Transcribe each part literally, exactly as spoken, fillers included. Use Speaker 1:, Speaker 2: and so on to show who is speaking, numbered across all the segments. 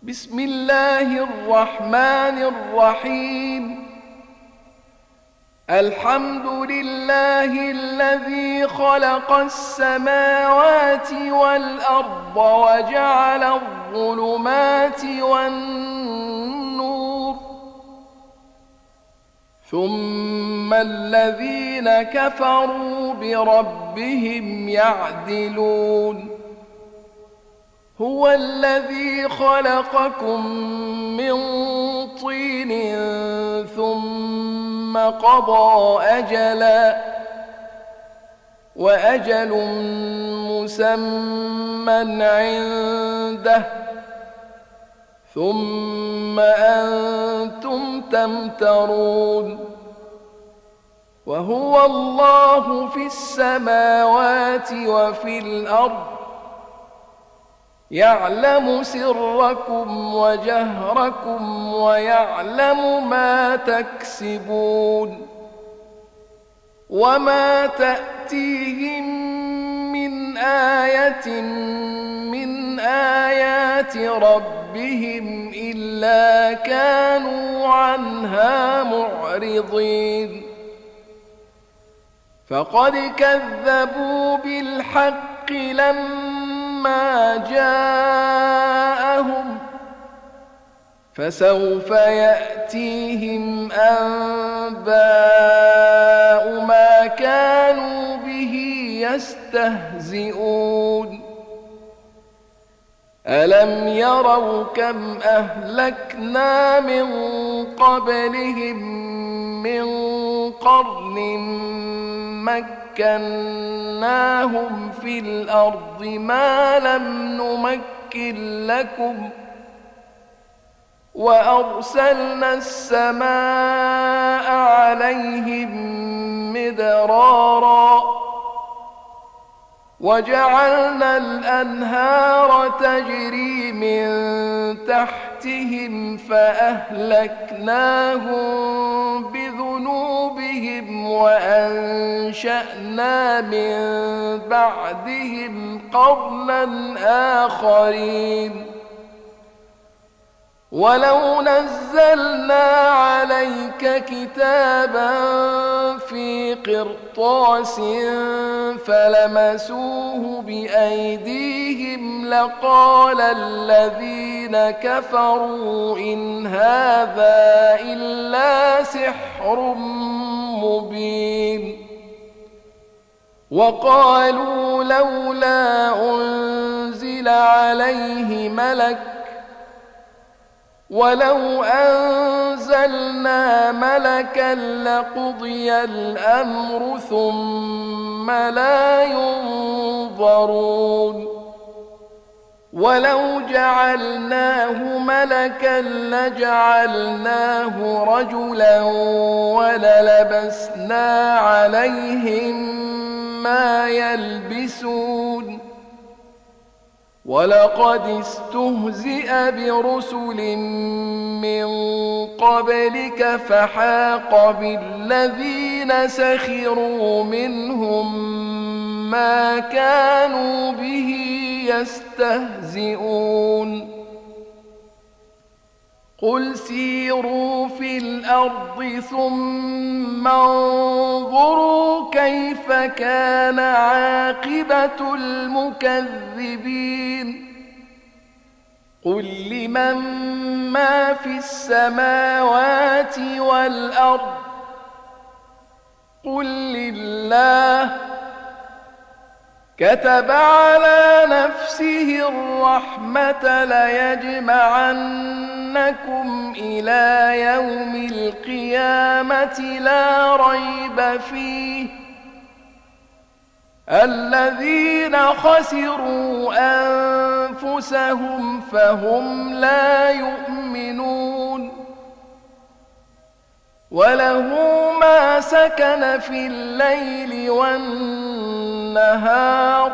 Speaker 1: بسم الله الرحمن الرحيم. الحمد لله الذي خلق السماوات والأرض وجعل الظلمات والنور، ثم الذين كفروا بربهم يعدلون. هو الذي خلقكم من طين ثم قضى أجلا، وأجل مسمى عنده، ثم أنتم تمترون. وهو الله في السماوات وفي الأرض، يعلم سركم وجهركم ويعلم ما تكسبون. وما تأتيهم من آية من آيات ربهم إلا كانوا عنها معرضين. فقد كذبوا بالحق لما ما جاءهم، فسوف يأتيهم أنباء ما كانوا به يستهزئون. ألم يروا كم أهلكنا من قبلهم من قرن مكناهم في الأرض ما لم نمكن لكم، وأرسلنا السماء عليهم مدرارا، وجعلنا الأنهار تجري من تحتهم فأهلكناهم بذنوبهم وأنشأنا من بعدهم قرنا آخرين. ولو نزلنا عليك كتابا في قرطاس فلمسوه بأيديهم لقال الذين كفروا إن هذا إلا سحر مبين. وقالوا لولا أنزل عليه ملك، ولو أنزلنا ملكا لقضي الأمر ثم لا ينظرون. ولو جعلناه ملكا لجعلناه رجلا وللبسنا عليهم ما يلبسون. ولقد استهزئ برسل من قبلك فحاق بالذين سخروا منهم ما كانوا به يستهزئون. قل سيروا في الأرض ثم انظروا كيف كان عاقبة المكذبين. قل لمن ما في السماوات والأرض، قل لله. كتب على نفسه الرحمة ليجمعنكم إلى يوم القيامة لا ريب فيه. الذين خسروا أنفسهم فهم لا يؤمنون. وله ما سكن في الليل والنهار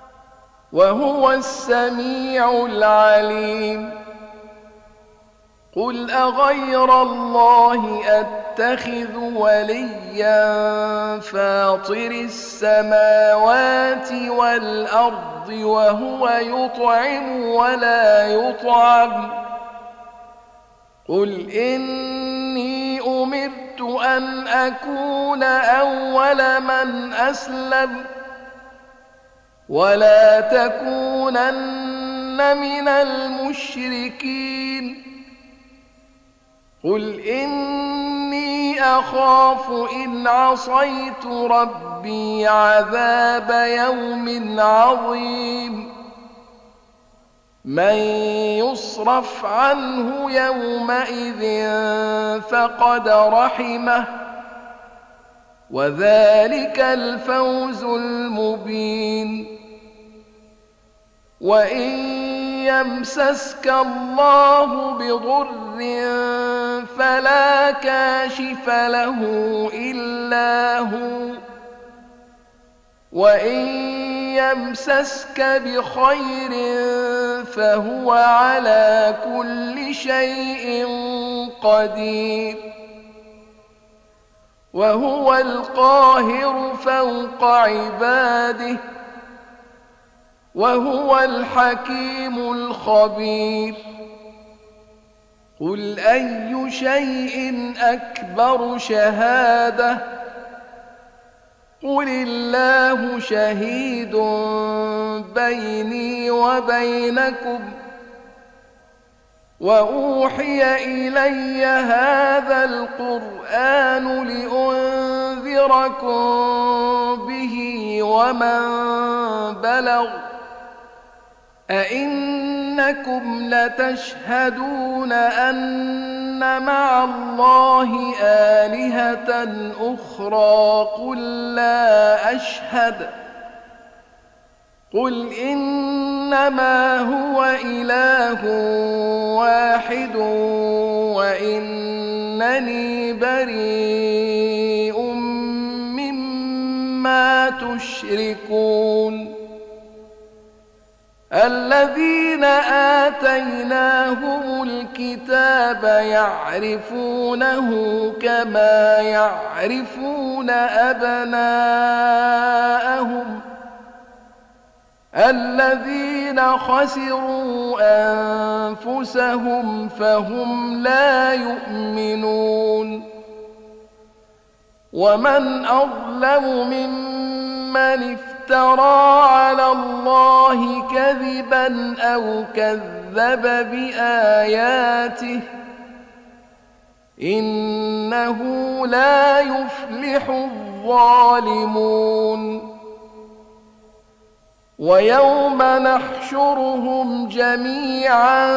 Speaker 1: وهو السميع العليم. قل أغير الله أتخذ وليا فاطر السماوات والأرض وهو يطعم ولا يطعم قل إني أمرت أن أكون أول من أسلم ولا تكونن من المشركين قل إني أخاف إن عصيت ربي عذاب يوم عظيم من يصرف عنه يومئذ فقد رحمه وذلك الفوز المبين وإن يمسسك الله بضر فلا كاشف له إلا هو وإن يمسسك بخير فهو على كل شيء قدير وهو القاهر فوق عباده وهو الحكيم الخبير قل أي شيء أكبر شهادة قل الله شهيد بيني وبينكم وأوحي إلي هذا القرآن لأنذركم به ومن بلغ أئنكم لتشهدون أن مع الله آلهة أخرى قل لا أشهد قل إنما هو إله واحد وإنني بريء مما تشركون الذين آتيناهم الكتاب يعرفونه كما يعرفون أبناءهم الذين خسروا أنفسهم فهم لا يؤمنون ومن أظلم ممن افترى على الله كذبا أو كذب بآياته إنه لا يفلح الظالمون ويوم نحشرهم جميعا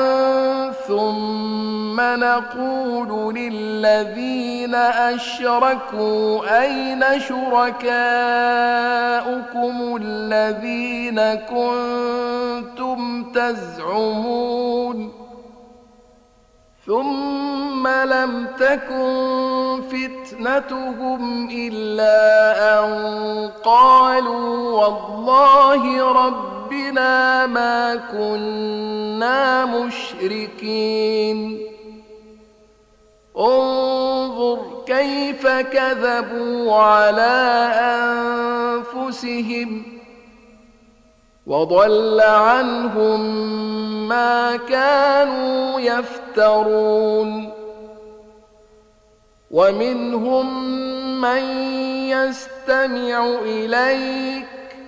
Speaker 1: ثم نقول للذين أشركوا أين شركاؤكم الذين كنتم تزعمون ثم لم تكن فتنتهم إلا أن قالوا والله ربنا ما كنا مشركين انظر كيف كذبوا على أنفسهم وضل عنهم ما كانوا يفترون ومنهم من يستمع إليك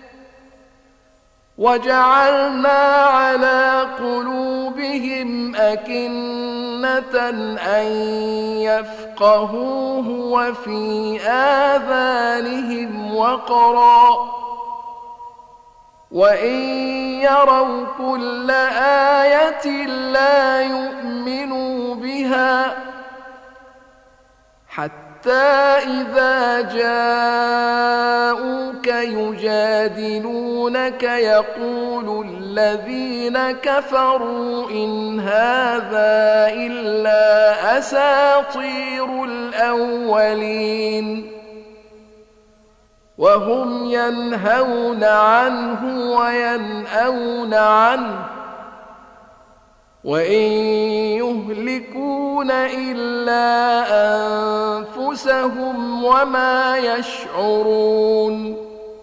Speaker 1: وجعلنا على قلوبهم أكنة أن يفقهوه وفي آذانهم وقرا وإن يروا كل آية لا يؤمنوا بها حتى إذا جاءوك يجادلونك يقول الذين كفروا إن هذا إلا أساطير الأولين وهم ينهون عنه وينأون عنه وإن يهلكون إلا أنفسهم وما يشعرون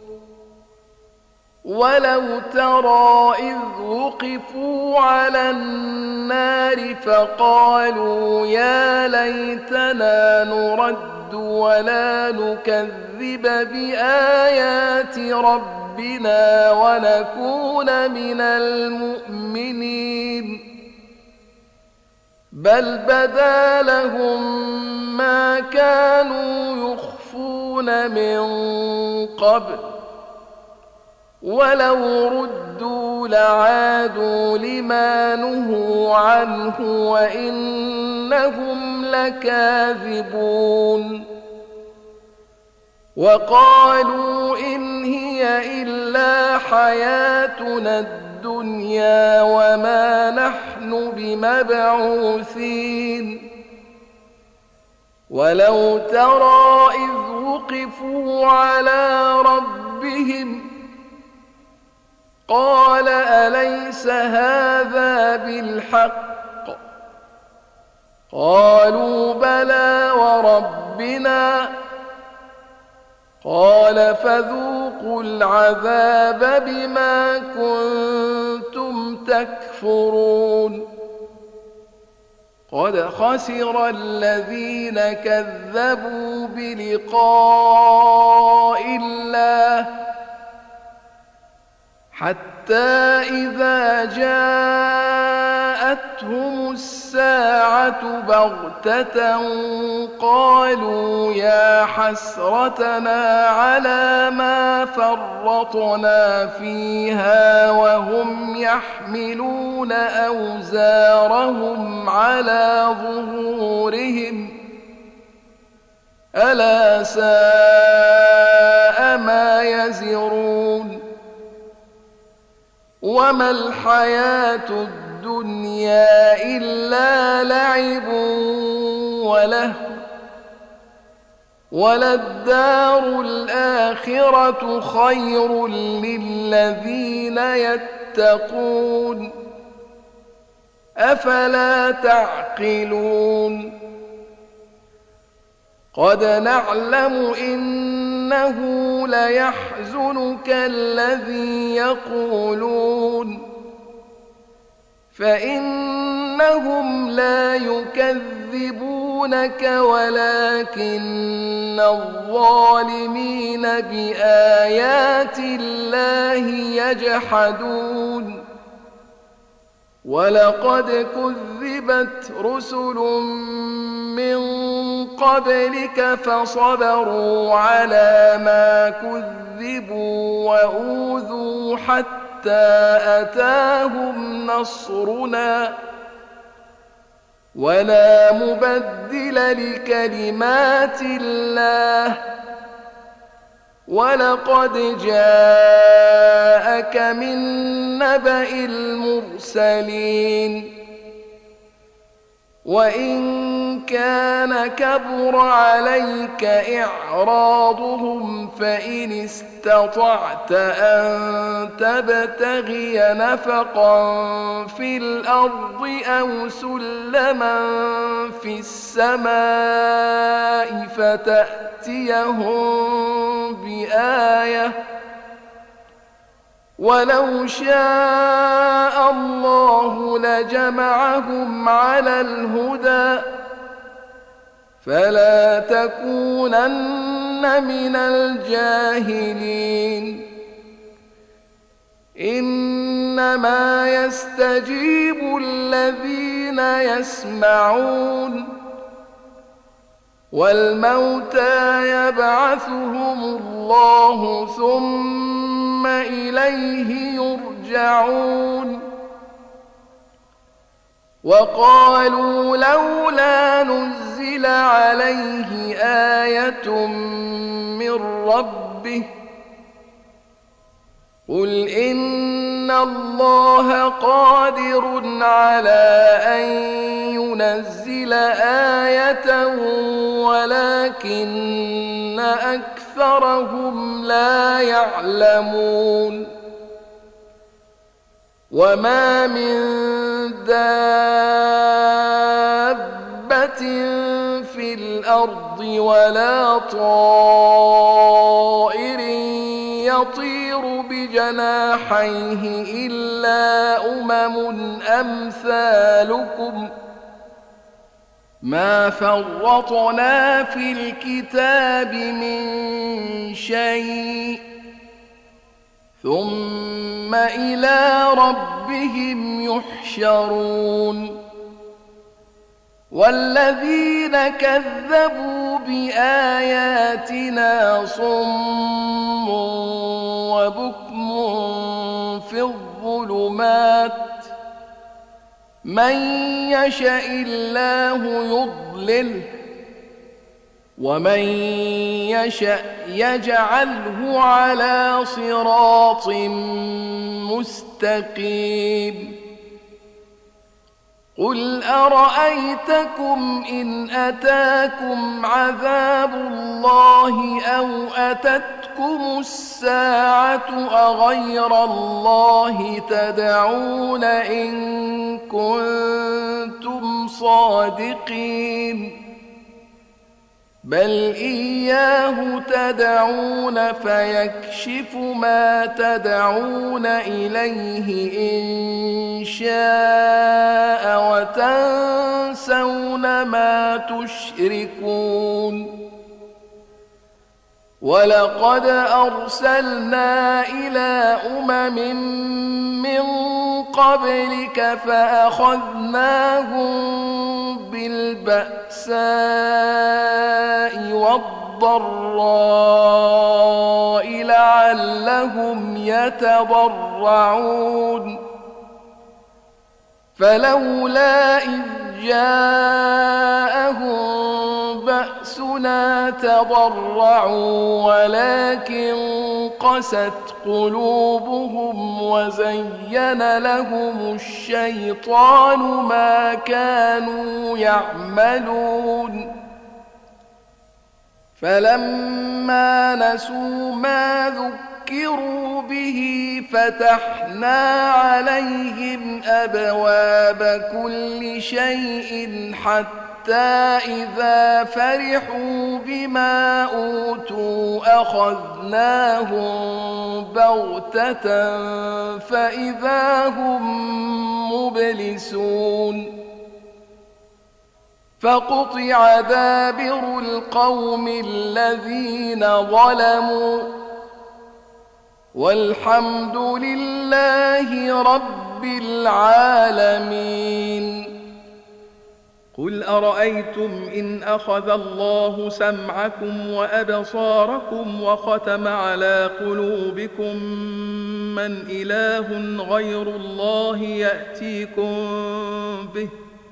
Speaker 1: ولو ترى إذ وقفوا على النار فقالوا يا ليتنا نرد ولا نكذب بآيات ربنا ونكون من المؤمنين بل بدا لهم ما كانوا يخفون من قبل ولو ردوا لعادوا لما نهوا عنه وإنهم لكاذبون وقالوا إن هي إلا حياتنا الدنيا وما نحن بمبعوثين ولو ترى إذ وقفوا على ربهم قال أليس هذا بالحق قالوا بلى وربنا قال فذوقوا العذاب بما كنتم تكفرون قد خسر الذين كذبوا بلقاء الله حتى إذا جاءتهم الساعة بغتة قالوا يا حسرتنا على ما فرطنا فيها وهم يحملون أوزارهم على ظهورهم ألا ساء ما يزرون وما الحياة الدنيا إلا لعب وله وللدار الآخرة خير للذين يتقون أفلا تعقلون قد نعلم إنه ليحزنك الذي يقولون فإنهم لا يكذبونك ولكن الظالمين بآيات الله يجحدون ولقد كذبت رسل من قبلك فصبروا على ما كذبوا وأوذوا حتى أتاهم نصرنا ولا مبدل لكلمات الله ولقد جاءك من نبأ المرسلين وإن كان كبر عليك إعراضهم فإن استطعت أن تبتغي نفقا في الأرض أو سلما في السماء فتأتيهم بآية ولو شاء الله لجمعهم على الهدى فلا تكونن من الجاهلين إنما يستجيب الذين يسمعون والموتى يبعثهم الله ثم إليه يرجعون وقالوا لولا نزل عليه آية من ربه قل إن الله قادر على أن ينزل آية ولكن أكثرهم لا يعلمون وما من دابة في الأرض ولا طائر يطير بجناحيه إلا أمم أمثالكم ما فرطنا في الكتاب من شيء ثم إلى ربهم يحشرون والذين كذبوا بآياتنا صم وبكم في الظلمات من يشاء الله يضلله ومن يشأ يجعله على صراط مستقيم قل أرأيتكم إن أتاكم عذاب الله أو أتتكم الساعة أغير الله تدعون إن كنتم صادقين بل إياه تدعون فيكشف ما تدعون إليه إن شاء وتنسون ما تشركون ولقد أرسلنا إلى أمم من قبلك فأخذناهم بالبأساء والضراء لعلهم يتضرعون فلولا إذ جاءهم بأسنا تضرعوا ولكن قست قلوبهم وزين لهم الشيطان ما كانوا يعملون فلما نسوا ما ذكروا به فتحنا عليهم أبواب كل شيء حتى إذا فرحوا بما أوتوا أخذناهم بغتة فإذا هم مبلسون فقطع دابر القوم الذين ظلموا والحمد لله رب العالمين
Speaker 2: قل أرأيتم إن أخذ الله سمعكم وأبصاركم وختم على قلوبكم من إله غير الله يأتيكم به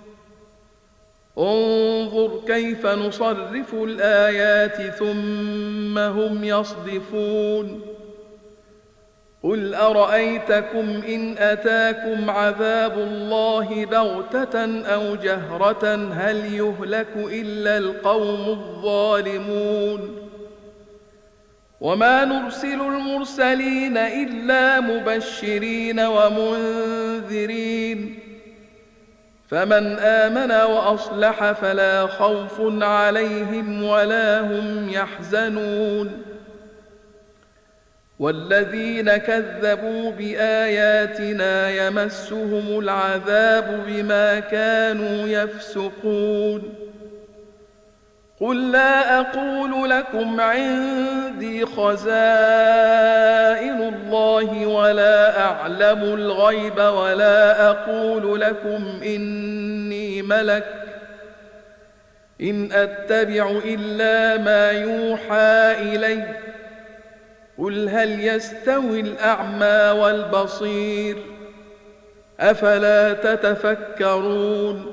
Speaker 2: انظر كيف نصرف الآيات ثم هم يصدفون قل أرأيتكم إن أتاكم عذاب الله بغتة أو جهرة هل يهلك إلا القوم الظالمون وما نرسل المرسلين إلا مبشرين ومنذرين فمن آمن وأصلح فلا خوف عليهم ولا هم يحزنون والذين كذبوا بآياتنا يمسهم العذاب بما كانوا يفسقون قل لا أقول لكم عندي خزائن الله ولا أعلم الغيب ولا أقول لكم إني ملك إن أتبع إلا ما يوحى إلي قل هل يستوي الأعمى والبصير أفلا تتفكرون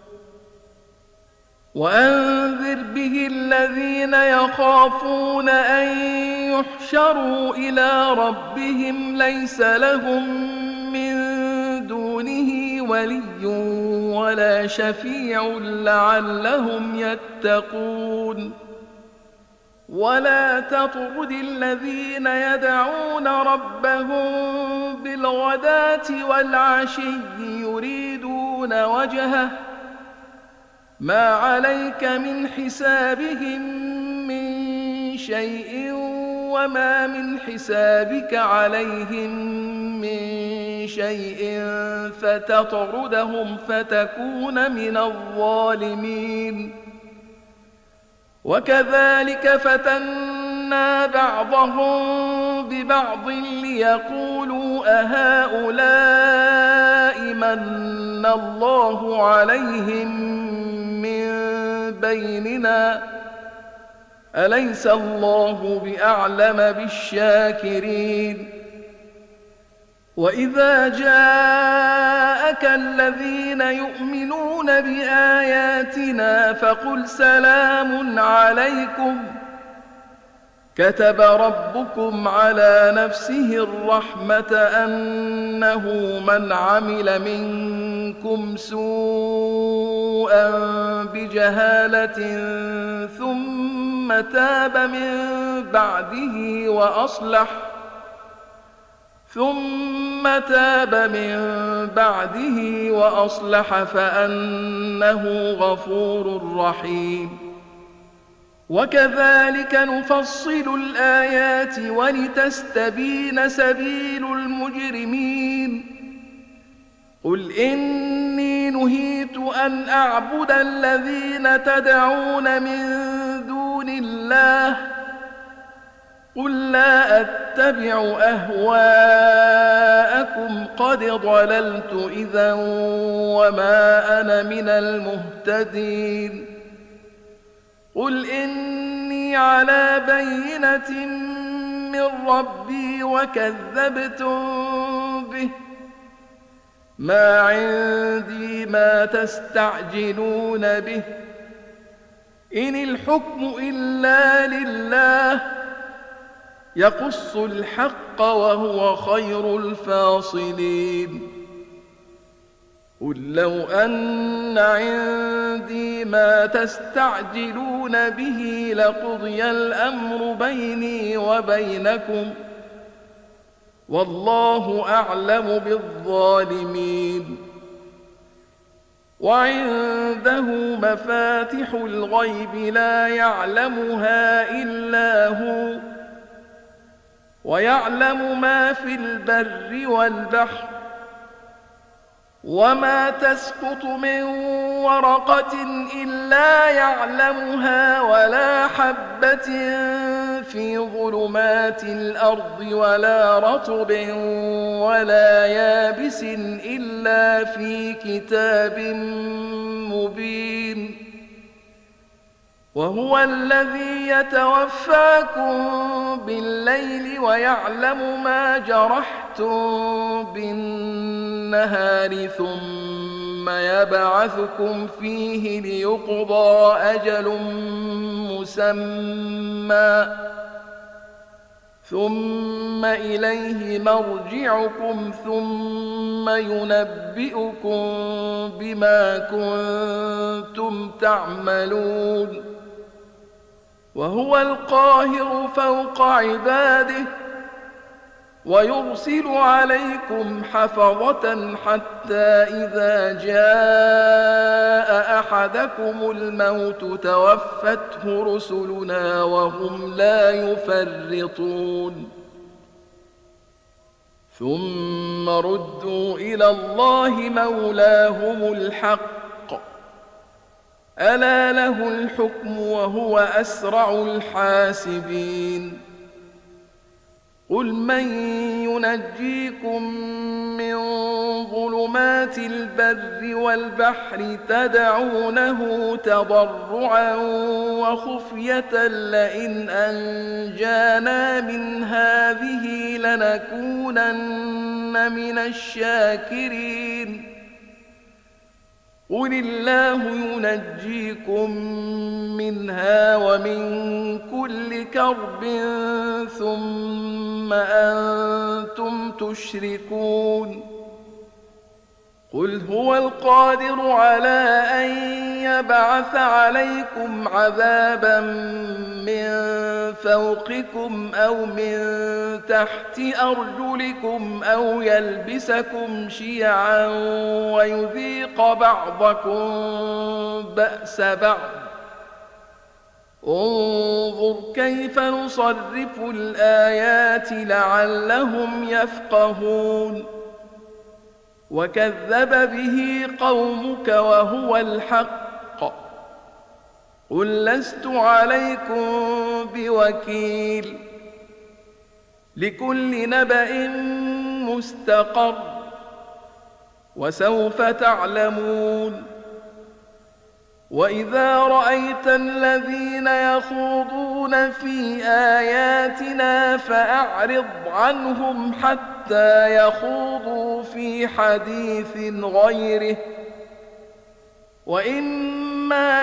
Speaker 2: وأنذر به الذين يخافون أن يحشروا إلى ربهم ليس لهم من دونه ولي ولا شفيع لعلهم يتقون ولا تطرد الذين يدعون ربهم بالغداة والعشي يريدون وجهه ما عليك من حسابهم من شيء وما من حسابك عليهم من شيء فتطردهم فتكون من الظالمين. وكذلك فتنا بعضهم ببعض ليقولوا أهؤلاء من الله عليهم من بيننا أليس الله بأعلم بالشاكرين. وإذا جاءك الذين يؤمنون بآياتنا فقل سلام عليكم كتب ربكم على نفسه الرحمة أنه من عمل منكم سوءا بجهالة ثم تاب من بعده وأصلح ثم تاب من بعده وأصلح فأنه غفور رحيم. وكذلك نفصل الآيات ولتستبين سبيل المجرمين. قل إني نهيت أن أعبد الذين تدعون من دون الله قل لا أتبع أهواءكم قد ضللت إذا وما أنا من المهتدين. قل إني على بينة من ربي وكذبتم به ما عندي ما تستعجلون به إن الحكم إلا لله يقص الحق وهو خير الفاصلين. قل لو أن عندي ما تستعجلون به لقضي الأمر بيني وبينكم والله أعلم بالظالمين. وعنده مفاتح الغيب لا يعلمها إلا هو ويعلم ما في البر والبحر وما تسقط من ورقة إلا يعلمها ولا حبة في ظلمات الأرض ولا رطب ولا يابس إلا في كتاب مبين. وهو الذي يتوفاكم بالليل ويعلم ما جرحتم بالنهار ثم يبعثكم فيه ليقضى أجل مسمى ثم إليه مرجعكم ثم ينبئكم بما كنتم تعملون. وهو القاهر فوق عباده ويرسل عليكم حفظة حتى إذا جاء أحدكم الموت توفته رسلنا وهم لا يفرطون ثم ردوا إلى الله مولاهم الحق ألا له الحكم وهو أسرع الحاسبين. قل من ينجيكم من ظلمات البر والبحر تدعونه تضرعا وخفية لئن أنجانا من هذه لنكونن من الشاكرين. قل الله ينجيكم منها ومن كل كرب ثم أنتم تشركون. قل هو القادر على أن يبعث عليكم عذابا من فوقكم أو من تحت أرجلكم أو يلبسكم شيعا ويذيق بعضكم بأس بعض. انظر كيف نصرف الآيات لعلهم يفقهون. وكذب به قومك وهو الحق قل لست عليكم بوكيل لكل نبأ مستقر وسوف تعلمون. وإذا رأيت الذين يخوضون في آياتنا فأعرض عنهم حتى يخوضوا في حديث غيره وإما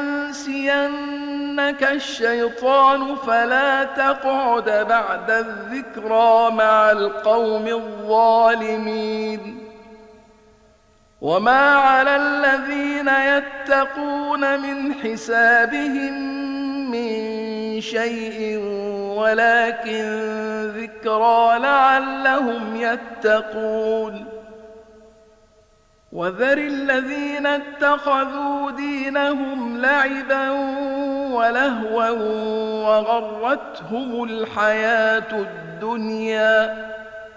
Speaker 2: ينسينك الشيطان فلا تقعد بعد الذكرى مع القوم الظالمين. وما على الذين يتقون من حسابهم من شيء ولكن ذكرى لعلهم يتقون. وذر الذين اتخذوا دينهم لعبا ولهوا وغرتهم الحياة الدنيا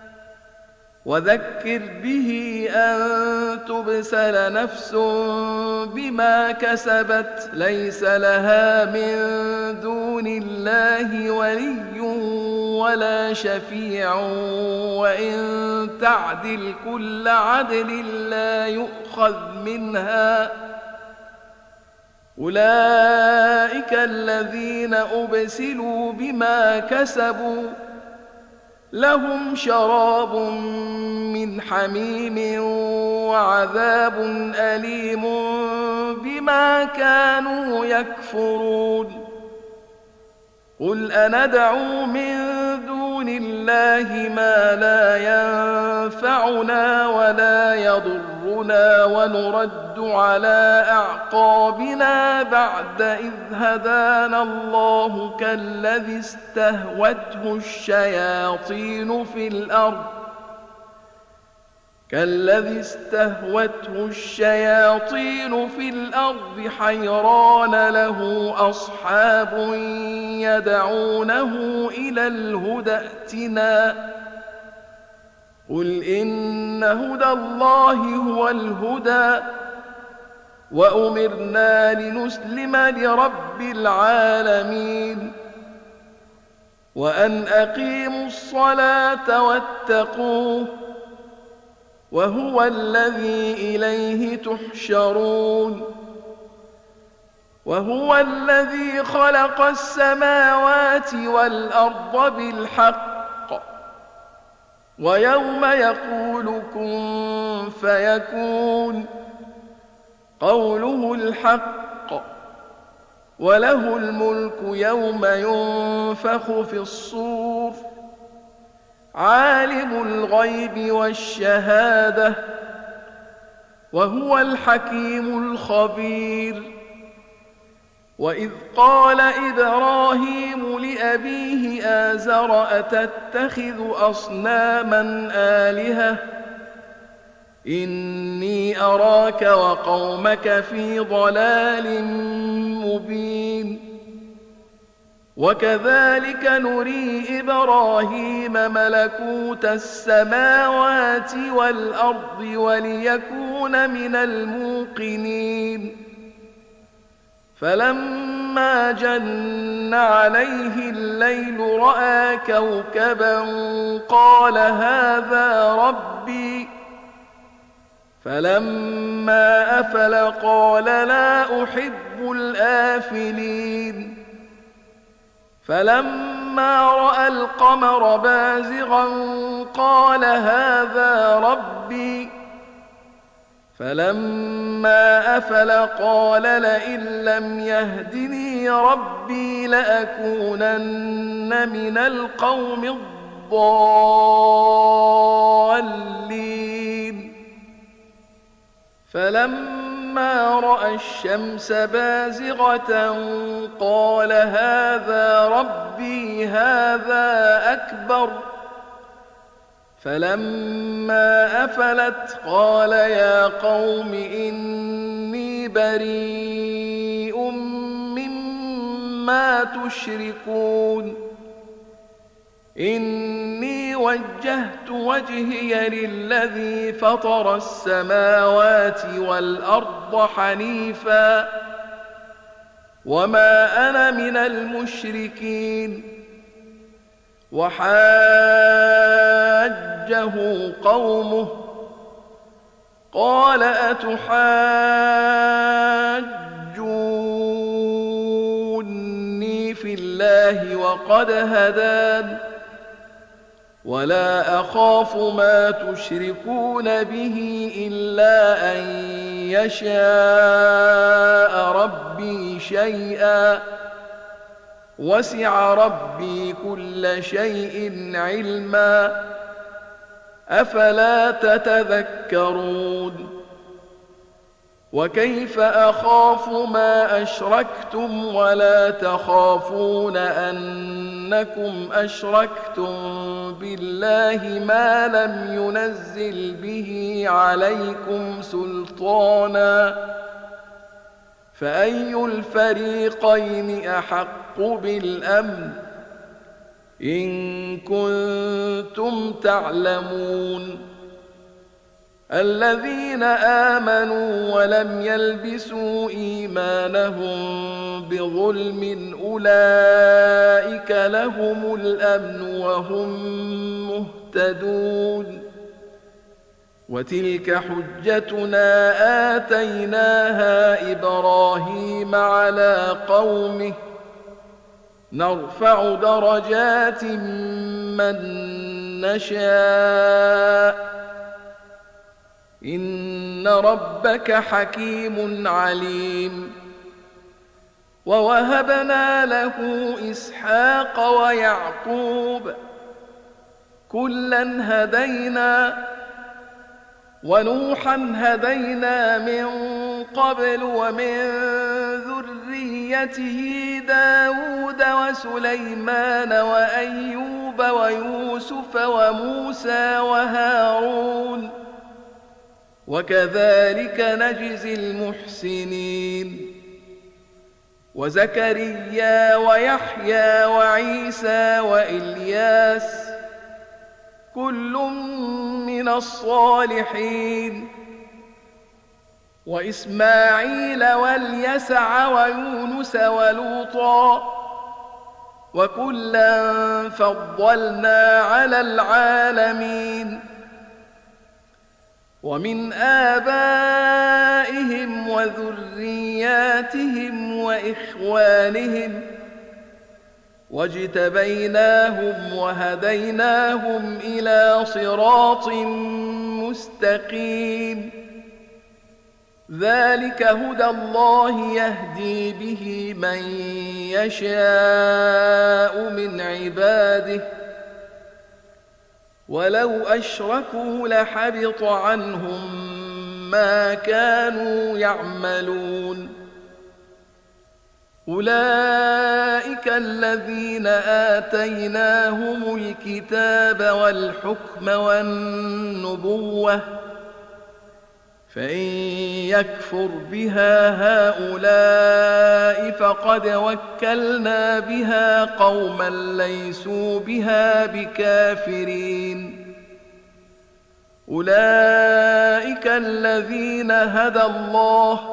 Speaker 2: وذكر به أن تبسل نفس بما كسبت ليس لها من دون الله ولي ولا شفيع وإن تعدل كل عدل لا يؤخذ منها. أولئك الذين أبسلوا بما كسبوا لهم شراب من حميم وعذاب أليم بما كانوا يكفرون. قل أندعو من دون الله ما لا ينفعنا ولا يضرنا ونرد على أعقابنا بعد إذ هدانا الله كالذي استهوته الشياطين في الأرض كالذي استهوته الشياطين في الأرض حيران له أصحاب يدعونه إلى الهدى ائتنا. قل إن هدى الله هو الهدى وأمرنا لنسلم لرب العالمين وأن أقيموا الصلاة واتقوه وهو الذي إليه تحشرون. وهو الذي خلق السماوات والأرض بالحق ويوم يقول كن فيكون قوله الحق وله الملك يوم ينفخ في الصور عالم الغيب والشهادة وهو الحكيم الخبير. وإذ قال إبراهيم لأبيه آزر أتتخذ أصناما آلهة إني أراك وقومك في ضلال مبين. وكذلك نري إبراهيم ملكوت السماوات والأرض وليكون من الموقنين. فلما جن عليه الليل رأى كوكبا قال هذا ربي فلما أفل قال لا أحب الآفلين. فلما رأى القمر بازغا قال هذا ربي فلما أفل قال لئن لم يهدني ربي لأكونن من القوم الضالين.
Speaker 1: فلما رأى الشمس بازغة قال هذا ربي هذا أكبر. فلما أفلت قال يا قوم إني بريء مما تشركون إني وجهت وجهي للذي فطر السماوات والأرض حنيفا وما أنا من المشركين. وحاجه قومه قال أتحاجوني في الله وقد هدان ولا أخاف ما تشركون به إلا أن يشاء ربي شيئا وسع ربي كل شيء علما أفلا تتذكرون. وكيف أخاف ما أشركتم ولا تخافون أنكم أشركتم بالله ما لم ينزل به عليكم سلطانا فأي الفريقين أحق بالأمن إن كنتم تعلمون. الذين آمنوا ولم يلبسوا إيمانهم بظلم أولئك لهم الأمن وهم مهتدون. وتلك حجتنا آتيناها إبراهيم على قومه نرفع درجات من نشاء إن ربك حكيم عليم. ووهبنا له إسحاق ويعقوب كلا هدينا ونوحا هدينا من قبل ومن ذريته داود وسليمان وأيوب ويوسف وموسى وهارون وكذلك نجزي المحسنين. وزكريا ويحيى وعيسى وإلياس كل من الصالحين وإسماعيل واليسع ويونس ولوطا وكلا فضلنا على العالمين. ومن آبائهم وذرياتهم وإخوانهم واجتبيناهم وهديناهم إلى صراط مستقيم. ذلك هدى الله يهدي به من يشاء من عباده ولو أشركوا لحبط عنهم ما كانوا يعملون. أولئك الذين آتيناهم الكتاب والحكم والنبوة فإن يكفر بها هؤلاء فقد وكلنا بها قوما ليسوا بها بكافرين. أولئك الذين هدى الله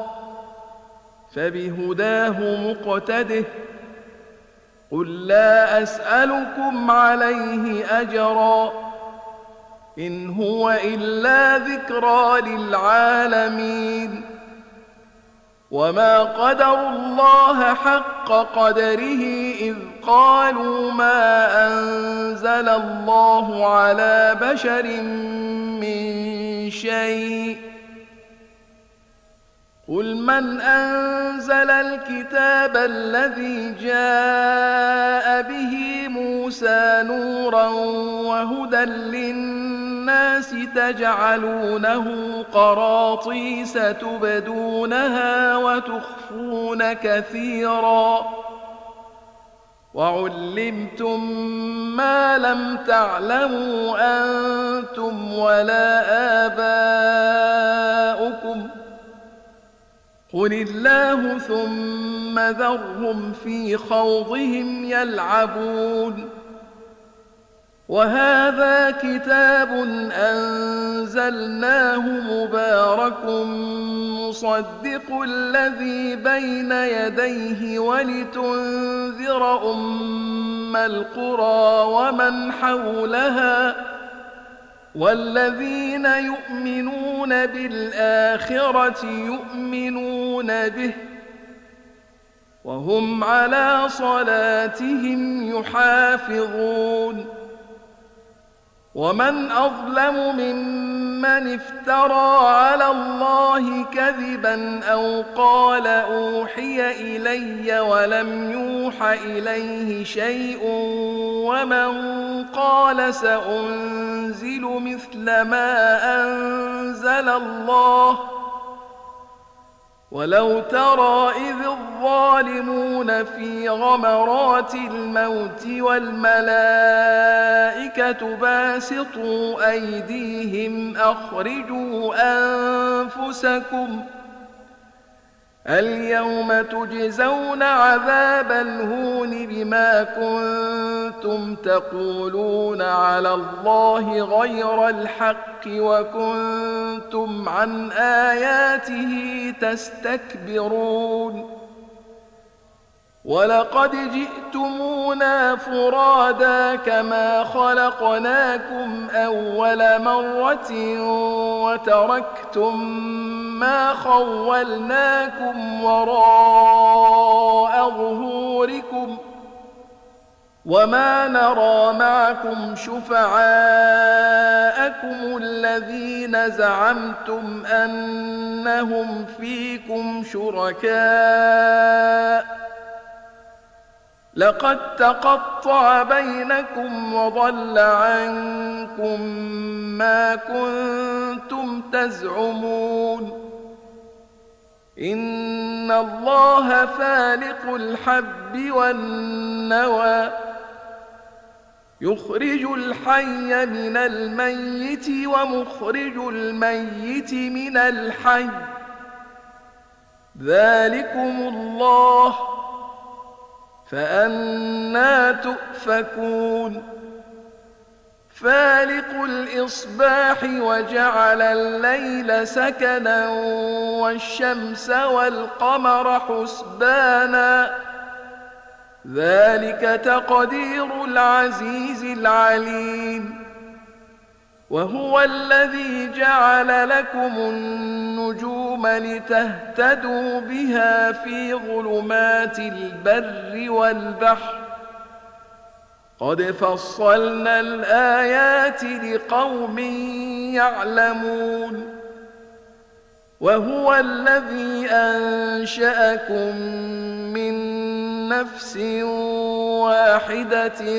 Speaker 1: فبهداه مقتده قل لا أسألكم عليه أجرا إن هو إلا ذكرى للعالمين. وما قدروا الله حق قدره إذ قالوا ما أنزل الله على بشر من شيء قل من أنزل الكتاب الذي جاء به موسى نورا وهدى للناس الناس تجعلونه قراطيس تبدونها وتخفون كثيرا وعلمتم ما لم تعلموا أنتم ولا آباؤكم قل الله ثم ذرهم في خوضهم يلعبون وهذا كتاب أنزلناه مبارك مصدق الذي بين يديه ولتنذر أم القرى ومن حولها والذين يؤمنون بالآخرة يؤمنون به وهم على صلاتهم يحافظون ومن أظلم ممن افترى على الله كذبا أو قال أوحي إلي ولم يوح إليه شيء ومن قال سأنزل مثل ما أنزل الله ولو ترى إذ الظالمون في غمرات الموت والملائكة باسطوا أيديهم أخرجوا أنفسكم اليوم تجزون عذاب الهون بما كنتم تقولون على الله غير الحق وكنتم عن آياته تستكبرون ولقد جئتمونا فرادا كما خلقناكم أول مرة وتركتم ما خولناكم وراء ظهوركم وما نرى معكم شفعاءكم الذين زعمتم أنهم فيكم شركاء لقد تقطع بينكم وضل عنكم ما كنتم تزعمون إن الله فالق الحب والنوى يخرج الحي من الميت ومخرج الميت من الحي ذلكم الله فأنى تؤفكون فالق الإصباح وجعل الليل سكنا والشمس والقمر حسبانا ذلك تقدير العزيز العليم وهو الذي جعل لكم النجوم لتهتدوا بها في ظلمات البر والبحر قد فصلنا الآيات لقوم يعلمون وهو الذي أنشأكم من نفس واحدة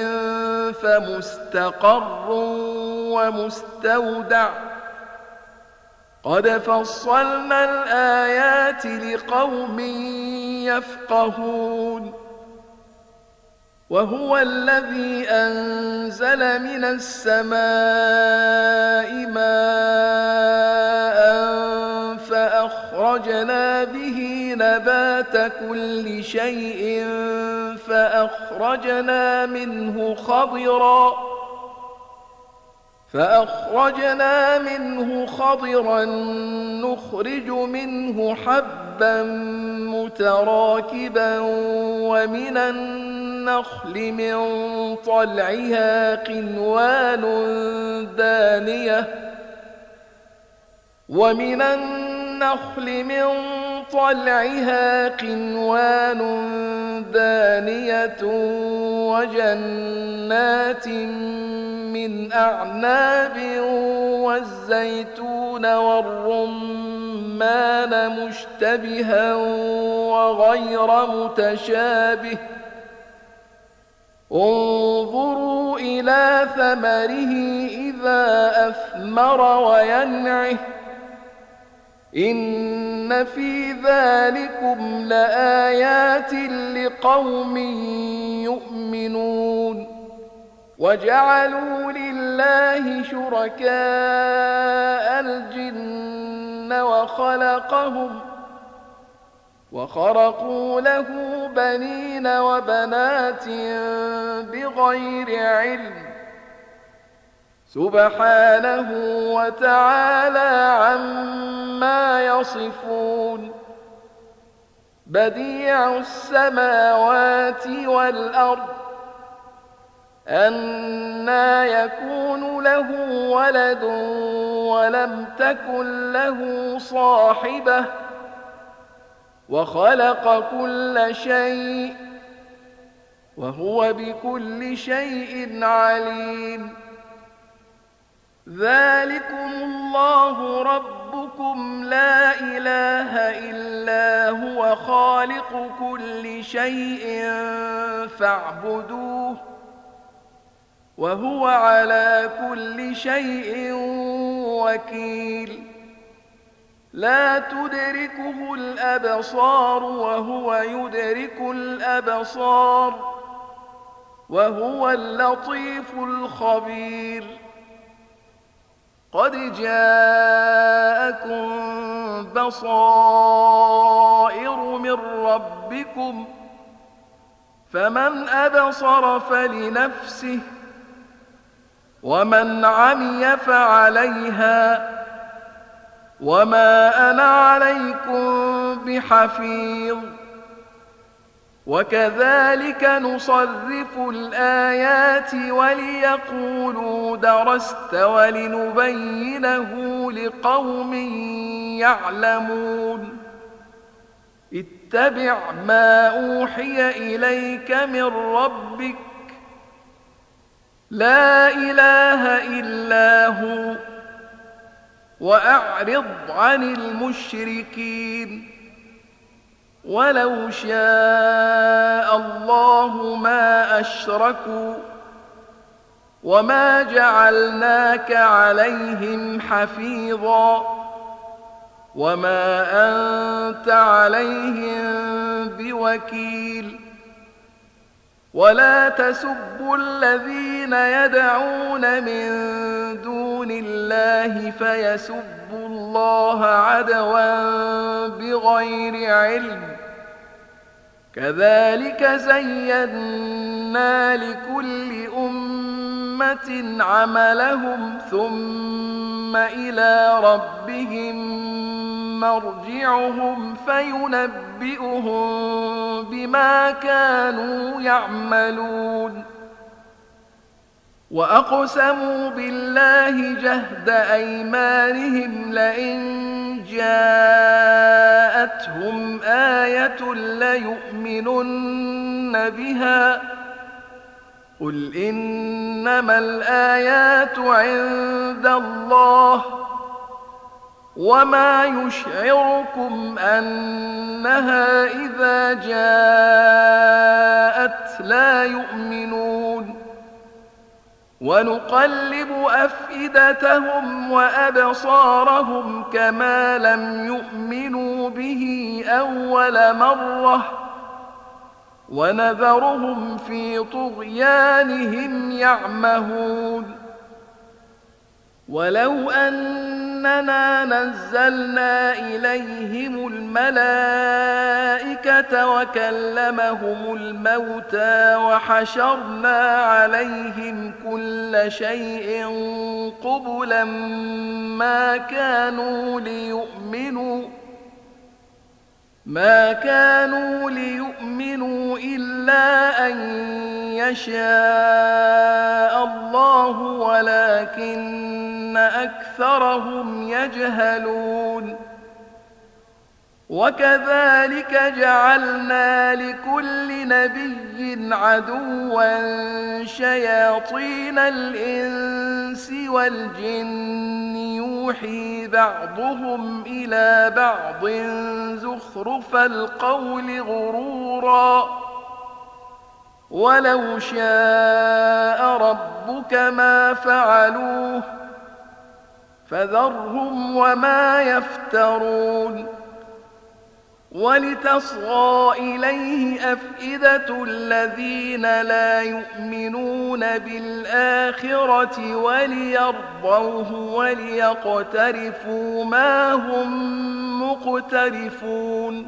Speaker 1: فمستقر ومستودع قد فصلنا الآيات لقوم يفقهون وهو الذي أنزل من السماء ماء فأخرجنا به نبات كل شيء فأخرجنا منه خضرا فأخرجنا منه خضرا نخرج منه حبا متراكبا ومن النخل من طلعها قنوان دانية ومن النخل من طلعها قنوان دانية وجنات من أعناب والزيتون والرمان مشتبها وغير متشابه انظروا إلى ثمره إذا أثمر وينعه إن في ذلكم لآيات لقوم يؤمنون وجعلوا لله شركاء الجن وخلقهم وخرقوا له بنين وبنات بغير علم سبحانه وتعالى عما يصفون بديع السماوات والأرض أنى يكون له ولد ولم تكن له صاحبة وخلق كل شيء وهو بكل شيء عليم ذلكم الله ربكم لا إله إلا هو خالق كل شيء فاعبدوه وهو على كل شيء وكيل لا تدركه الأبصار وهو يدرك الأبصار وهو اللطيف الخبير قد جاءكم بصائر من ربكم فمن أبصر فلنفسه ومن عمي فعليها وما أنا عليكم بحفيظ وكذلك نصرف الآيات وليقولوا درست ولنبينه لقوم يعلمون اتبع ما أوحي إليك من ربك لا إله إلا هو وأعرض عن المشركين ولو شاء الله ما أشركوا وما جعلناك عليهم حفيظا وما أنت عليهم بوكيل ولا تسبوا الذين يدعون من دون الله فيسبوا الله عدوا بغير علم كذلك زينا لكل أمة عملهم ثم إلى ربهم مرجعهم فينبئهم بما كانوا يعملون وأقسموا بالله جهد أيمانهم لئن جاءتهم آية ليؤمنن بها قل إنما الآيات عند الله وما يشعركم أنها إذا جاءت لا يؤمنون ونقلب أفئدتهم وأبصارهم كما لم يؤمنوا به أول مرة ونذرهم في طغيانهم يعمهون ولو أننا نزلنا إليهم الملائكة وكلمهم الموتى وحشرنا عليهم كل شيء قبلا ما كانوا ليؤمنوا ما كانوا ليؤمنوا إلا أن يشاء الله ولكن أكثرهم يجهلون وكذلك جعلنا لكل نبي عدوا شياطين الإنس والجن يوحي بعضهم إلى بعض زخرف القول غرورا ولو شاء ربك ما فعلوه فذرهم وما يفترون ولتصغى إليه أفئدة الذين لا يؤمنون بالآخرة وليرضوه وليقترفوا ما هم مقترفون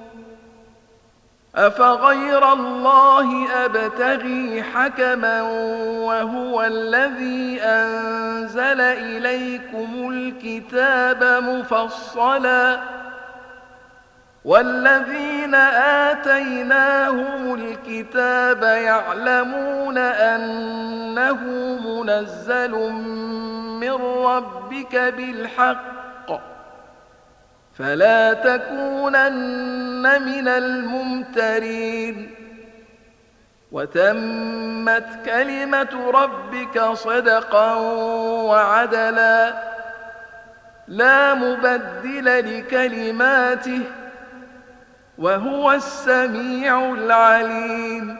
Speaker 1: أفغير الله أبتغي حكما وهو الذي أنزل إليكم الكتاب مفصلا والذين آتيناهم الكتاب يعلمون أنه منزل من ربك بالحق فلا تكونن من الممترين وتمت كلمة ربك صدقا وعدلا لا مبدل لكلماته وهو السميع العليم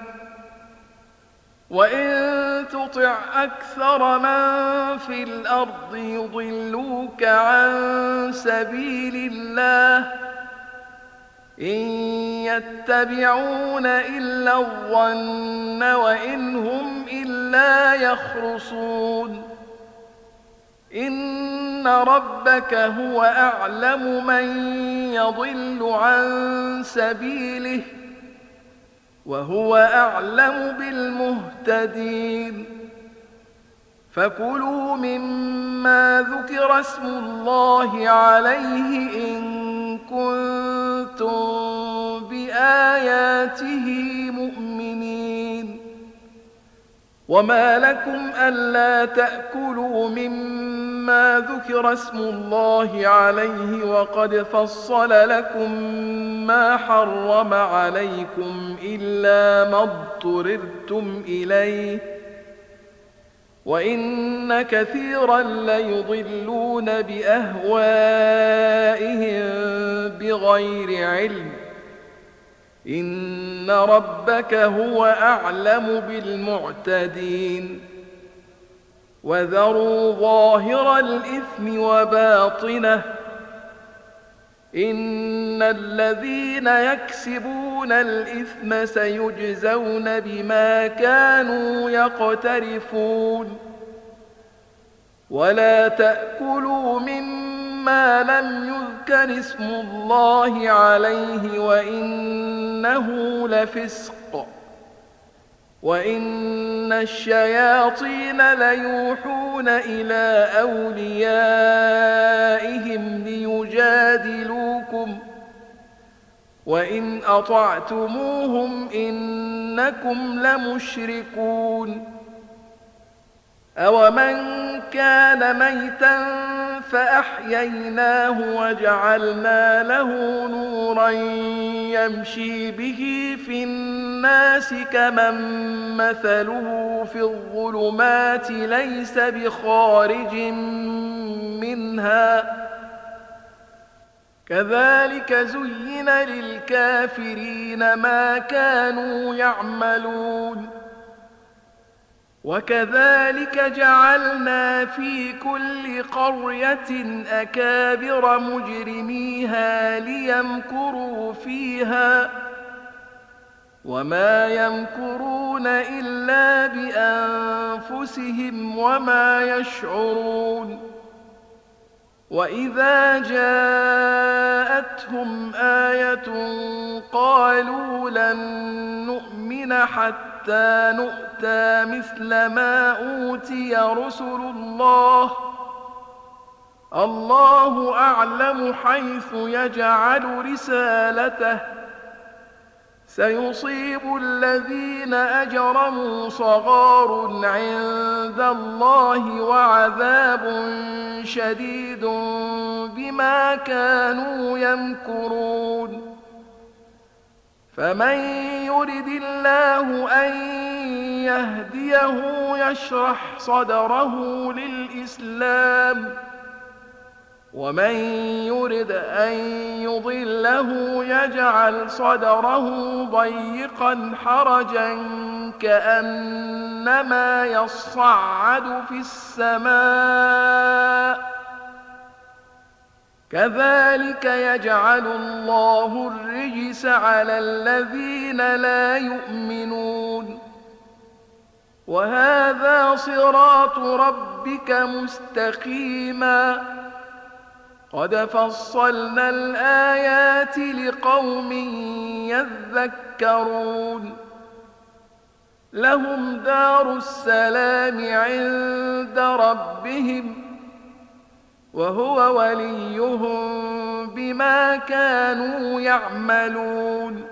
Speaker 1: وإن تطع أكثر من في الأرض يضلوك عن سبيل الله إن يتبعون إلا الظن وإن هم إلا يخرصون إن ربك هو أعلم من يضل عن سبيله وهو أعلم بالمهتدين فكلوا مما ذكر اسم الله عليه إن كنتم بآياته مؤمنين وما لكم ألا تأكلوا مما ذكر اسم الله عليه وقد فصل لكم ما حرم عليكم إلا ما اضطررتم إليه وإن كثيرا ليضلون بأهوائهم بغير علم إن ربك هو أعلم بالمعتدين وذروا ظاهر الإثم وباطنه إن الذين يكسبون الإثم سيجزون بما كانوا يقترفون ولا تأكلوا مما لم يذكر اسم الله عليه وإنه لفسق وإن الشياطين ليوحون إلى أوليائهم ليجادلوكم وإن أطعتموهم إنكم لمشركون أومن كان ميتا فأحييناه وجعلنا له نورا يمشي به في الناس كمن مثله في الظلمات ليس بخارج منها كذلك زين للكافرين ما كانوا يعملون وكذلك جعلنا في كل قرية أكابر مجرميها ليمكروا فيها وما يمكرون إلا بأنفسهم وما يشعرون وإذا جاءتهم آية قالوا لن نؤمن حتى نؤتى مثل ما أوتي رسل الله الله أعلم حيث يجعل رسالته سيصيب الذين أجرموا صغار عند الله وعذاب شديد بما كانوا يمكرون فمن يرد الله أن يهديه يشرح صدره للإسلام ومن يرد أن يضله يجعل صدره ضيقا حرجا كأنما يصعد في السماء كذلك يجعل الله الرجس على الذين لا يؤمنون وهذا صراط ربك مستقيما قد فصلنا الآيات لقوم يذكرون لهم دار السلام عند ربهم وهو وليهم بما كانوا يعملون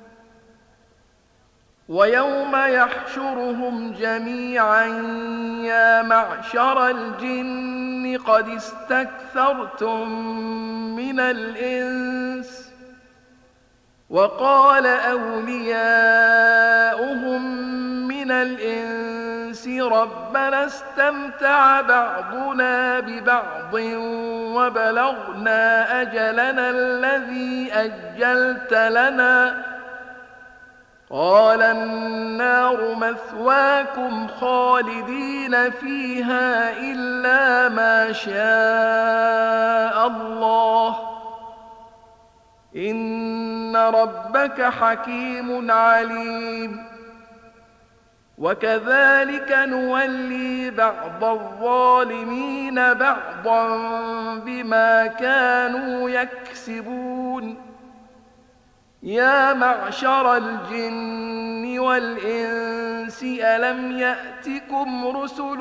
Speaker 1: ويوم يحشرهم جميعا يا معشر الجن قد استكثرتم من الإنس وقال أولياؤهم من الإنس ربنا استمتع بعضنا ببعض وبلغنا أجلنا الذي أجلت لنا قال النار مثواكم خالدين فيها إلا ما شاء الله إن ربك حكيم عليم وكذلك نولي بعض الظالمين بعضا بما كانوا يكسبون يا معشر الجن والإنس ألم يأتكم رسل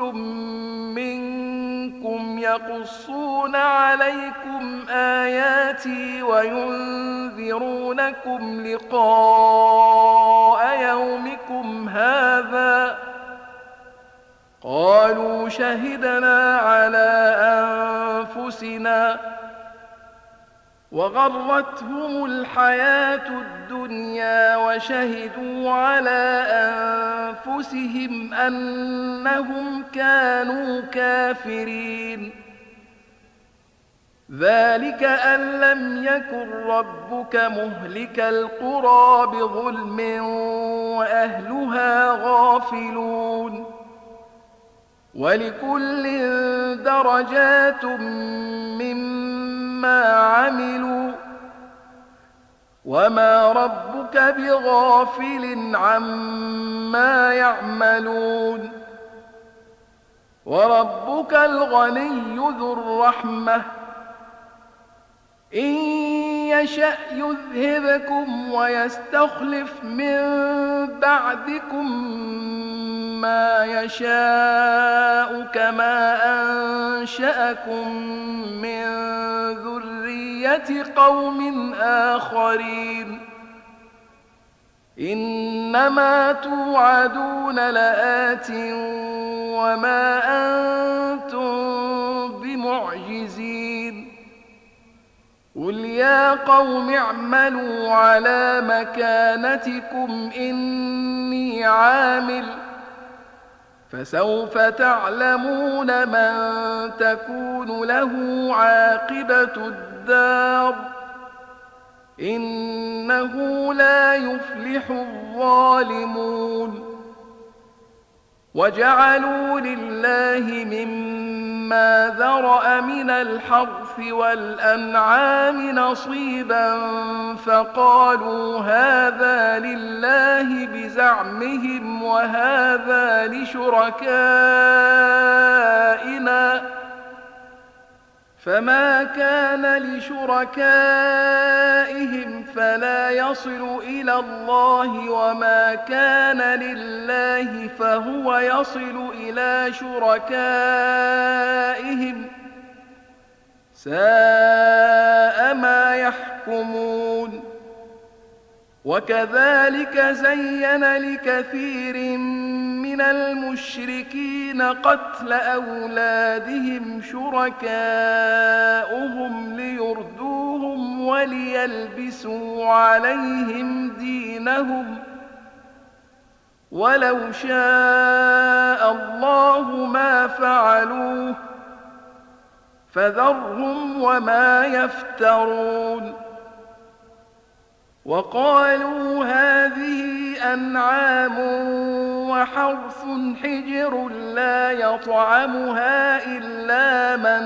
Speaker 1: منكم يقصون عليكم آياتي وينذرونكم لقاء يومكم هذا قالوا شهدنا على أنفسنا وغرتهم الحياة الدنيا وشهدوا على أنفسهم أنهم كانوا كافرين ذلك أن لم يكن ربك مهلك القرى بظلم وأهلها غافلون ولكل درجات مما عملوا وما ربك بغافل عما يعملون وربك الغني ذو الرحمة إن يشأ يذهبكم ويستخلف من بعدكم ما يشاء كما أنشأكم من ذرية قوم آخرين إنما توعدون لآت وما أنتم بمعجزين قل يا قوم اعملوا على مكانتكم إني عامل فسوف تعلمون من تكون له عاقبة الدار إنه لا يفلح الظالمون وجعلوا لله مما ذرأ من الحرث والأنعام نصيبا فقالوا هذا لله بزعمهم وهذا لشركائنا فما كان لشركائهم فلا يصل إلى الله وما كان لله فهو يصل إلى شركائهم ساء ما يحكمون وكذلك زين لكثير من المشركين قتل أولادهم شركاؤهم ليردوهم وليلبسوا عليهم دينهم ولو شاء الله ما فعلوه فذرهم وما يفترون وقالوا هذه أنعام وحرث حجر لا يطعمها إلا من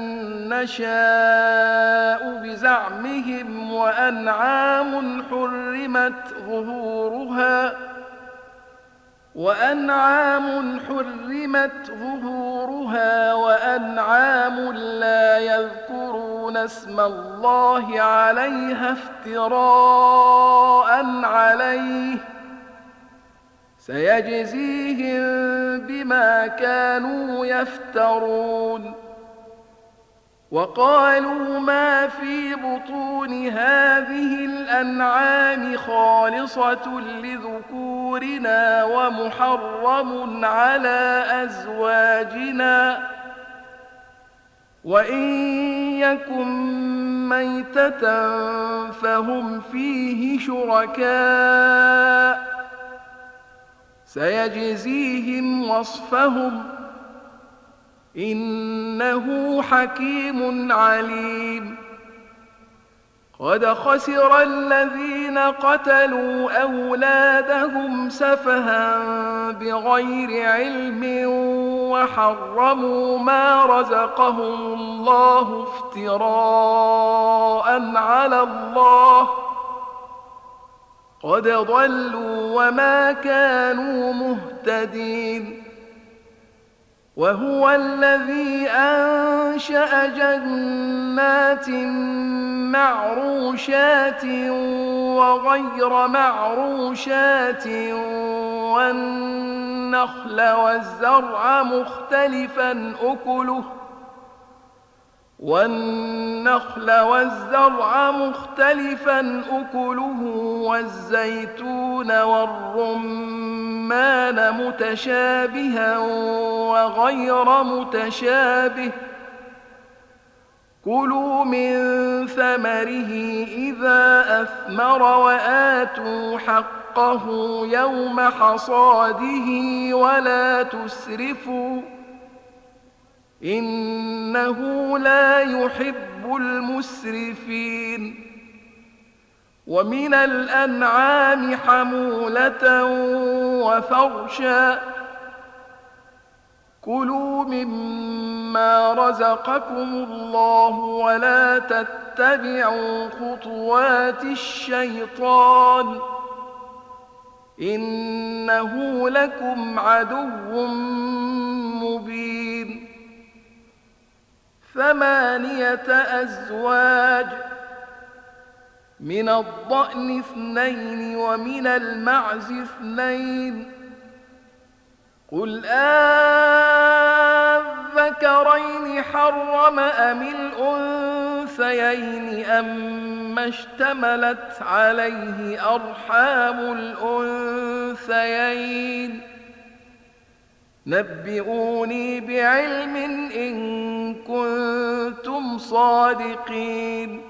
Speaker 1: نشاء بزعمهم وأنعام حرمت ظهورها وأنعام حرمت ظهورها وأنعام لا يذكرون اسم الله عليها افتراء عليه سيجزيهم بما كانوا يفترون وقالوا ما في بطون هذه الأنعام خالصة لذكورنا ومحرم على أزواجنا وإن يكن ميتة فهم فيه شركاء سيجزيهم وصفهم إنه حكيم عليم قد خسر الذين قتلوا أولادهم سفها بغير علم وحرموا ما رزقهم الله افتراء على الله قد ضلوا وما كانوا مهتدين وهو الذي أنشأ جنات معروشات وغير معروشات والنخل والزرع مختلفا أكله والنخل والزرع مختلفا أكله والزيتون والرمان متشابها وغير متشابه كلوا من ثمره إذا أثمر وآتوا حقه يوم حصاده ولا تسرفوا إنه لا يحب المسرفين ومن الأنعام حمولة وفرشا كلوا مما رزقكم الله ولا تتبعوا خطوات الشيطان إنه لكم عدو مبين ثمانية أزواج من الضأن اثنين ومن المعز اثنين قل أذكرين حرم أم الأنثيين أما اشتملت عليه أرحام الأنثيين نبئوني بعلم إن كنتم صادقين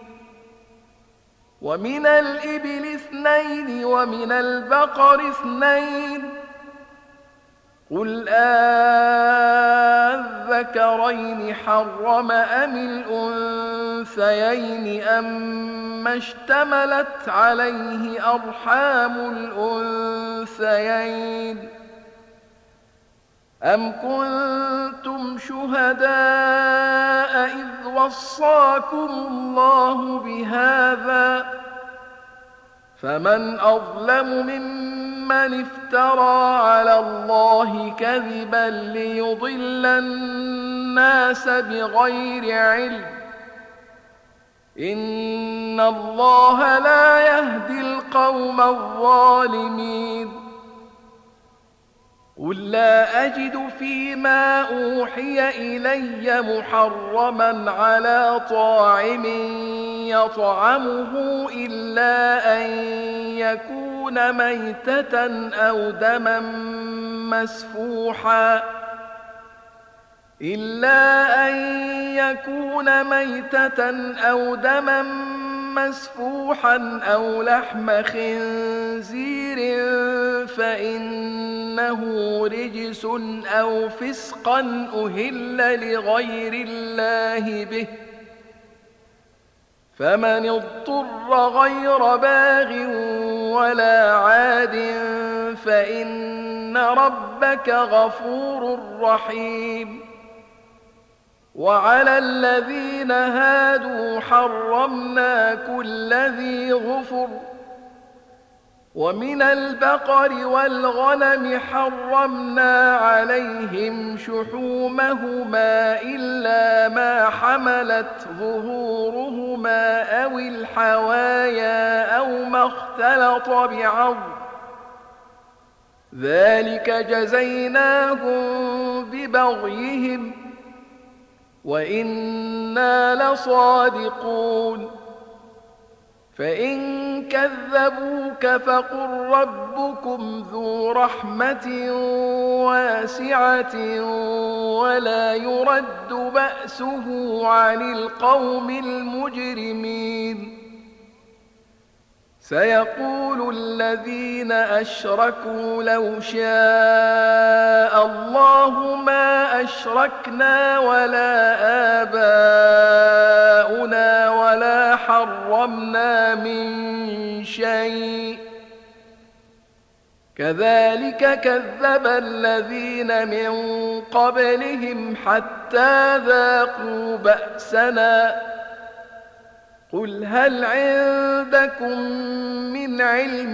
Speaker 1: ومن الإبل اثنين ومن البقر اثنين قل أذكرين حرم أم الأنثيين أما اشتملت عليه أرحام الأنثيين أم كنتم شهداء إذ وصاكم الله بهذا فمن أظلم ممن افترى على الله كذبا ليضل الناس بغير علم إن الله لا يهدي القوم الظالمين قل لا أجد فيما أوحي إلي محرما على طاعم يطعمه إلا أن يكون ميتة أو دما مسفوحا إلا أن يكون ميتة أو دما مسفوحا أو لحم خنزير فإنه رجس أو فسقا أهل لغير الله به، فمن اضطر غير باغ ولا عاد فإن ربك غفور رحيم. وعلى الذين هادوا حرمنا كل ذي ظفر، ومن البقر والغنم حرمنا عليهم شحومهما إلا ما حملت ظهورهما أو الحوايا أو ما اختلط بعظم، ذلك جزيناهم ببغيهم وإنا لصادقون. فإن كذبوك فقل ربكم ذو رحمة واسعة ولا يرد بأسه عن القوم المجرمين. سيقول الذين أشركوا لو شاء الله ما أشركنا ولا آباؤنا ولا حرمنا من شيء، كذلك كذب الذين من قبلهم حتى ذاقوا بأسنا. قل هل عندكم من علم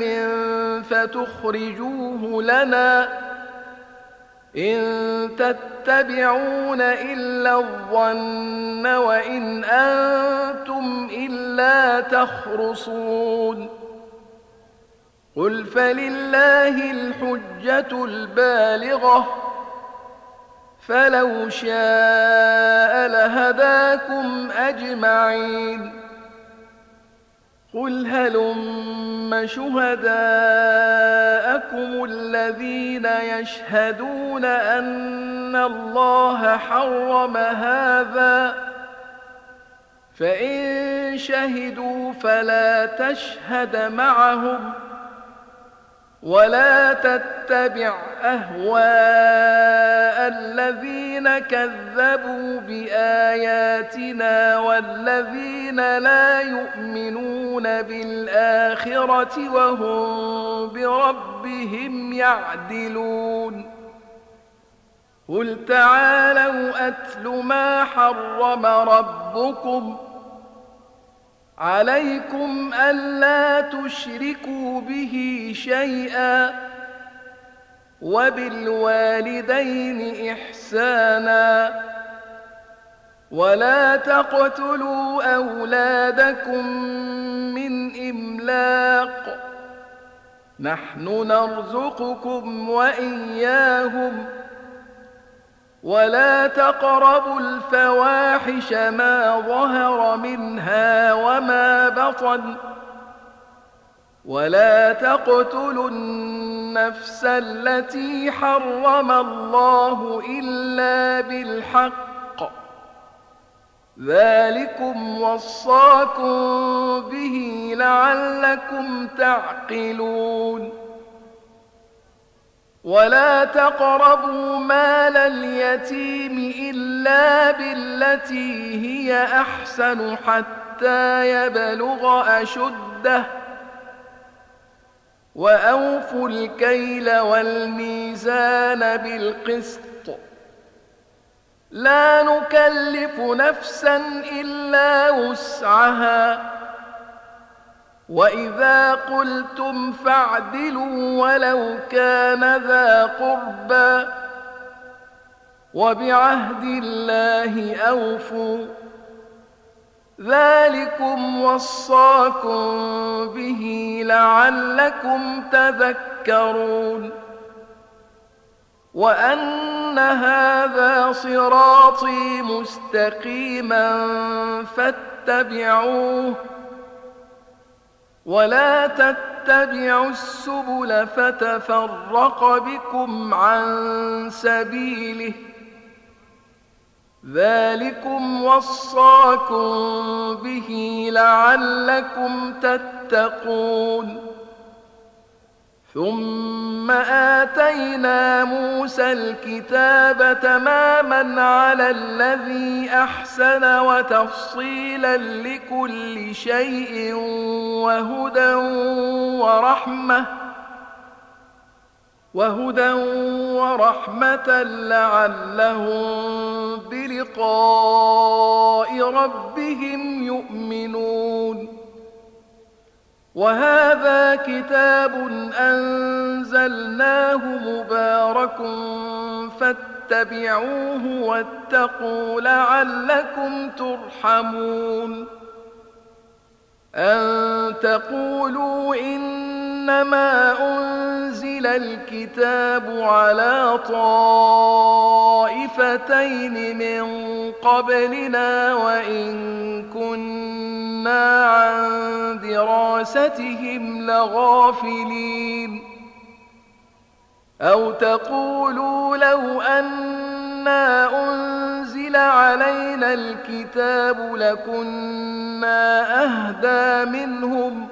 Speaker 1: فتخرجوه لنا؟ إن تتبعون إلا الظن وإن أنتم إلا تخرصون. قل فلله الحجة البالغة، فلو شاء لهداكم أجمعين. قل هلم شهداءكم الذين يشهدون أن الله حرم هذا، فإن شهدوا فلا تشهد معهم ولا تتبع أهواء الذين كذبوا بآياتنا والذين لا يؤمنون بالآخرة وهم بربهم يعدلون. قل تعالوا أتل ما حرم ربكم عليكم ألا تشركوا به شيئا وبالوالدين إحسانا ولا تقتلوا أولادكم من إملاق نحن نرزقكم وإياهم ولا تقربوا الفواحش ما ظهر منها وما بطن ولا تقتلوا النفس التي حرم الله إلا بالحق ذلكم وصاكم به لعلكم تعقلون. ولا تقربوا مال اليتيم إلا بالتي هي أحسن حتى يبلغ أشده وأوفوا الكيل والميزان بالقسط لا نكلف نفسا إلا وسعها وإذا قلتم فاعدلوا ولو كان ذا قربى وبعهد الله أوفوا ذلكم وصاكم به لعلكم تذكرون. وأن هذا صراطي مستقيما فاتبعوه ولا تتبعوا السبل فتفرق بكم عن سبيله ذلكم وصاكم به لعلكم تتقون. ثم آتينا موسى الكتاب تماما على الذي أحسن وتفصيلا لكل شيء وهدى ورحمة وهدى ورحمة لعلهم بلقاء ربهم يؤمنون. وهذا كتاب أنزلناه مبارك فاتبعوه واتقوا لعلكم ترحمون. أن تقولوا إنما أنزل الكتاب على طائفتين من قبلنا وإن كنا عن دراستهم لغافلين. أو تقولوا لو أنا أنزل علينا الكتاب لكنا أهدى منهم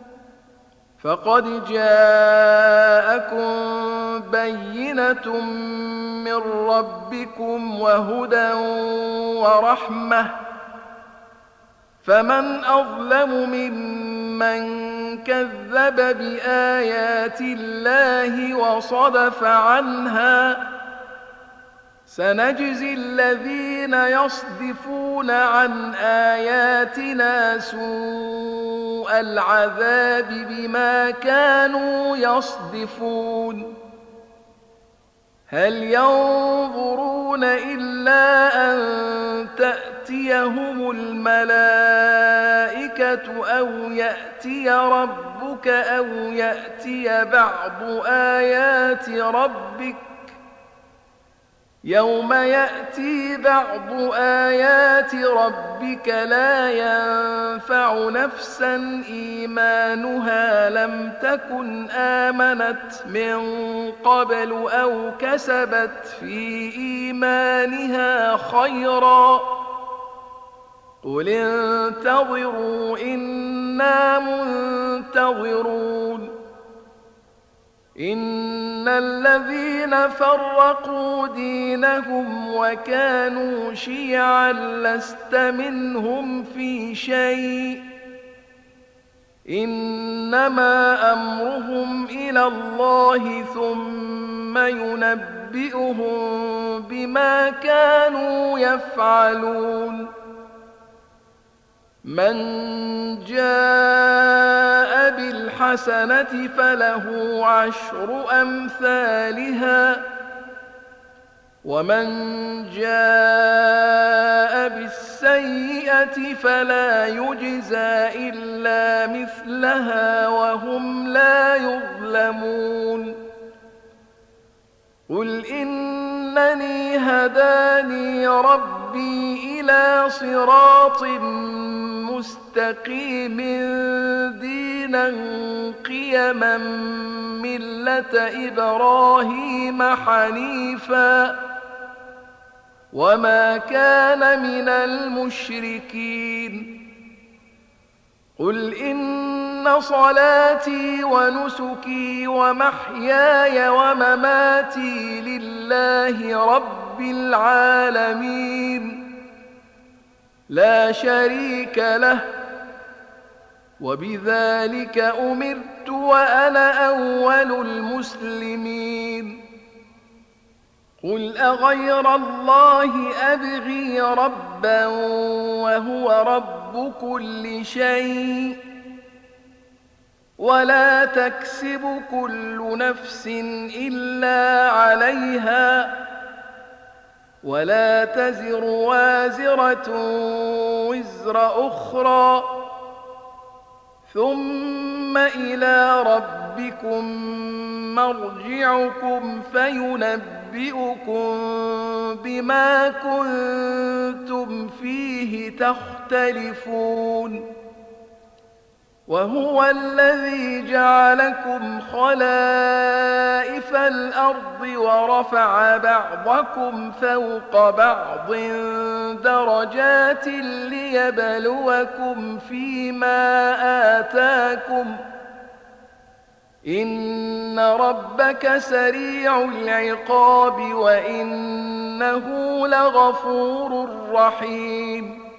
Speaker 1: فقد جاءكم بينة من ربكم وهدى ورحمة فمن أظلم ممن كذب بآيات الله وصدف عنها سنجزي الذين يصدفون عن آياتنا سوء العذاب بما كانوا يصدفون. هل ينظرون إلا أن تأتيهم الملائكة أو يأتي ربك أو يأتي بعض آيات ربك يوم يأتي بعض آيات ربك لا ينفع نفسا إيمانها لم تكن آمنت من قبل أو كسبت في إيمانها خيرا قل انتظروا إنا منتظرون. إن الذين فرقوا دينهم وكانوا شيعا لست منهم في شيء إنما أمرهم إلى الله ثم ينبئهم بما كانوا يفعلون. من جاء بالحسنة فله عشر أمثالها ومن جاء بالسيئة فلا يجزى إلا مثلها وهم لا يظلمون. قل إنني هداني ربي إلى صراط مستقيم دينا قيما ملة إبراهيم حنيفا وما كان من المشركين. قل إن صلاتي ونسكي ومحياي ومماتي لله رب العالمين لا شريك له وبذلك أمرت وأنا أول المسلمين. قل أغير الله أبغي ربا وهو رب كل شيء ولا تكسب كل نفس إلا عليها ولا تزر وازرة وزر أخرى ثم إلى ربكم مرجعكم فينبئكم بما كنتم فيه تختلفون. وهو الذي جعلكم خلائف الأرض ورفع بعضكم فوق بعض درجات ليبلوكم فيما آتاكم إن إن ربك سريع العقاب وإنه لغفور رحيم